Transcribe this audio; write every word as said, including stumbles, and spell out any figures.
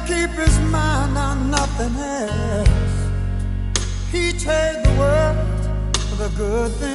keep his mind on nothing else. He trade the world for the good things